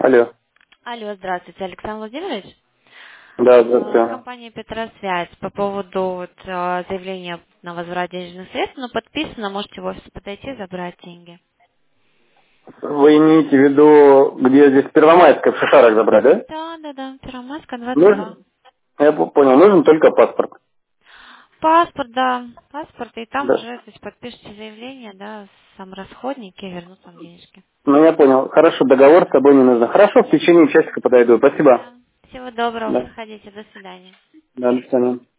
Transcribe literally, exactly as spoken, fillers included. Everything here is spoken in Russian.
Алло. Алло, здравствуйте, Александр Владимирович. Да, Э, здравствуйте. Компания Петросвязь по поводу вот, э, заявления на возврат денежных средств, но подписано, можете в офис подойти и забрать деньги. Вы имеете в виду, где здесь Первомайская, в Шишарах забрать, да? Да, да, да, Первомайская, двадцать два. Нужен? Я по- понял, нужен только паспорт. Паспорт, да, паспорт, и там Да. уже, то есть подпишите заявление, да, сам расходники, вернут вам денежки. Ну, я понял. Хорошо, договор с собой не нужно. Хорошо, в течение часика подойду. Спасибо. Да. Всего доброго, Да. подходите, до свидания. Да, до свидания.